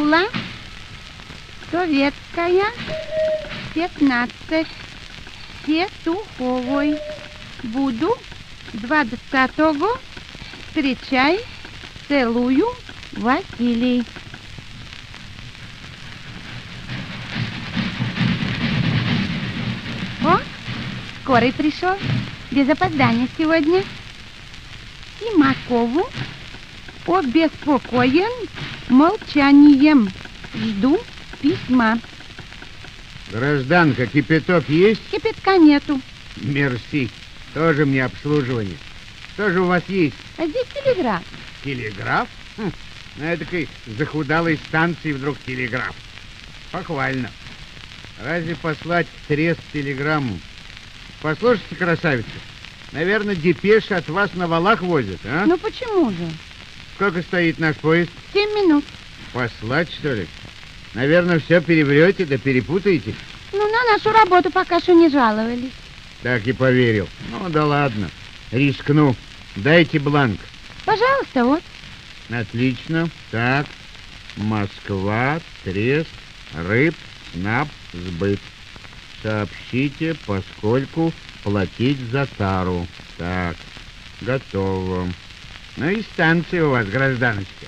Вилла Советская, 15, Петуховой. Буду 20-го. Встречай, целую, Василий. О, скорый пришел, без опоздания сегодня. Симакову обеспокоен молчанием. Жду письма. Гражданка, кипяток есть? Кипятка нету. Мерси. Тоже мне обслуживание. Что же у вас есть? А здесь телеграф. Телеграф? На этой захудалой станции вдруг телеграф. Похвально. Разве послать в Трест телеграмму? Послушайте, красавица, наверное, депеши от вас на валах возят, а? Ну почему же? Сколько стоит наш поезд? 7 минут. Послать, что ли? Наверное, все переврете да перепутаете. Ну, на нашу работу пока что не жаловались. Так и поверил. Ну, да ладно. Рискну. Дайте бланк. Пожалуйста, вот. Отлично. Так. Москва, Трест, рыб, снаб, сбыт. Сообщите, поскольку платить за тару. Так. Готово. Ну и станция у вас, гражданочка.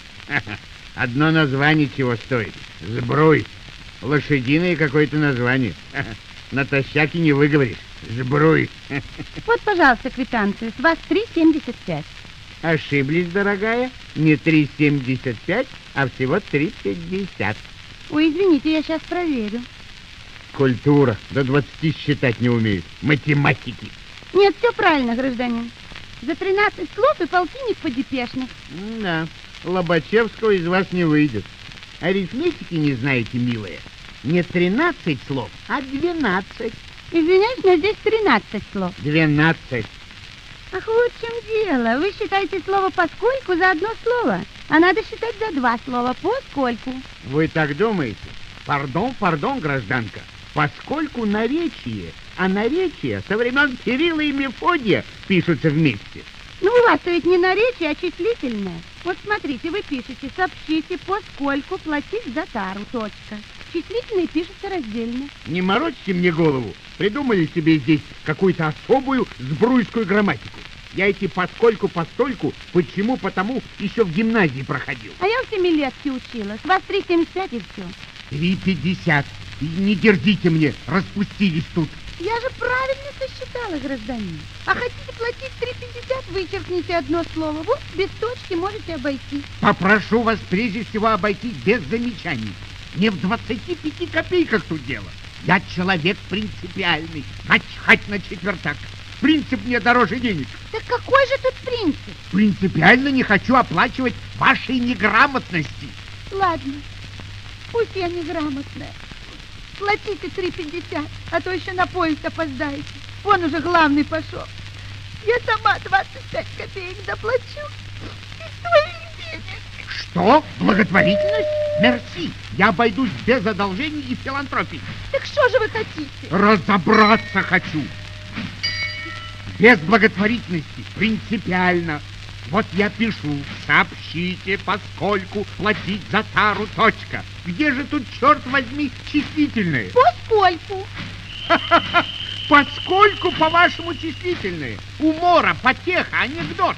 Одно название чего стоит. Сбруй. Лошадиное какое-то название. Натощак и не выговоришь. Сбруй. Вот, пожалуйста, квитанция. С вас 3,75. Ошиблись, дорогая. Не 3,75, а всего 3,50. Ой, извините, я сейчас проверю. Культура. До 20 считать не умеет. Математики. Нет, все правильно, гражданин. За 13 слов и полтинник по депешных. Да, Лобачевского из вас не выйдет. Арифметики не знаете, милая. Не 13 слов, а 12. Извиняюсь, но здесь 13 слов. 12. Ах, вот в чем дело. Вы считаете слово «поскольку» за одно слово, а надо считать за два слова «поскольку». Вы так думаете? Пардон, пардон, гражданка. Поскольку наречие, а наречия со времен Кирилла и Мефодия пишутся вместе. Ну, у вас-то ведь не наречие, а числительное. Вот смотрите, вы пишете «сообщите, поскольку платить за тару, точка». Числительные пишутся раздельно. Не морочьте мне голову. Придумали себе здесь какую-то особую сбруйскую грамматику. Я эти поскольку, постольку, почему, потому еще в гимназии проходил. А я в 7-летке училась. С вас 3,75 и все. 3,50. И не дерзите мне, распустились тут. Я же правильно сосчитала, гражданин. А хотите платить 3,50, вычеркните одно слово. Вот без точки можете обойти. Попрошу вас прежде всего обойти без замечаний. Не в 25 копейках тут дело. Я человек принципиальный. Начхать на четвертак. Принцип мне дороже денег. Так какой же тут принцип? Принципиально не хочу оплачивать вашей неграмотности. Ладно, пусть я неграмотная. Платите 3,50, а то еще на поезд опоздаете. Вон уже главный пошел. Я сама 25 копеек доплачу из твоих денег. Что? Благотворительность? Мерси. Я обойдусь без одолжений и филантропии. Так что же вы хотите? Разобраться хочу. Без благотворительности. Принципиально. Вот я пишу. Сообщите, поскольку платить за тару, точка. Где же тут, черт возьми, числительные? Поскольку. Поскольку, по-вашему, числительные. Умора, потеха, анекдот.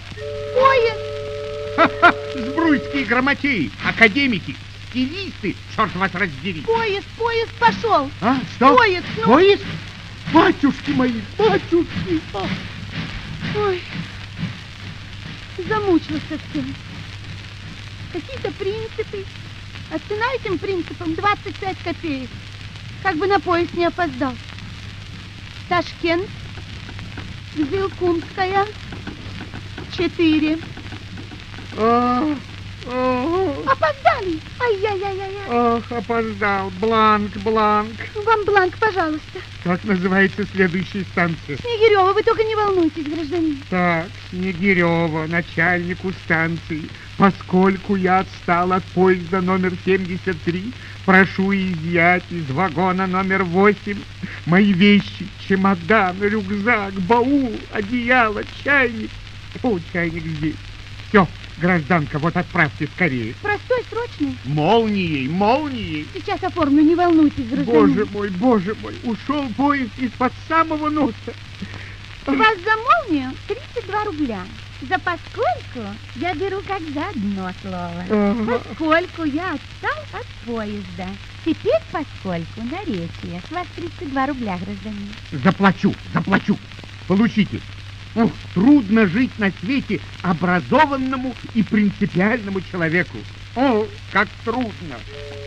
Поезд. Сбруйские грамотеи, академики, стилисты, черт вас раздери. Поезд пошел. А, что? Поезд, ну. Поезд? Батюшки мои, батюшки. Ой, замучилась совсем. Какие-то принципы. А цена этим принципам 25 копеек. Как бы на поезд не опоздал. Ташкент, Зилкумская, 4. Опоздали! Ай-яй-яй-яй. Ох, опоздал. Бланк. Вам бланк, пожалуйста. Как называется следующая станция? Снегирева, вы только не волнуйтесь, гражданин. Так, Снегирева, начальнику станции. Поскольку я отстал от поезда номер 73, прошу изъять из вагона номер 8 мои вещи, чемодан, рюкзак, баул, одеяло, чайник. О, чайник здесь. Все, Гражданка, вот отправьте скорее. Простой, срочный. Молнией, молнией. Сейчас оформлю, не волнуйтесь, гражданин. Боже мой, ушел поезд из-под самого носа. У вас за молнию 32 рубля. За поскольку я беру как за одно слово. Поскольку я отстал от поезда. Теперь поскольку наречие. С вас 32 рубля, гражданин. Заплачу. Получите. Ух, трудно жить на свете образованному и принципиальному человеку. О, как трудно.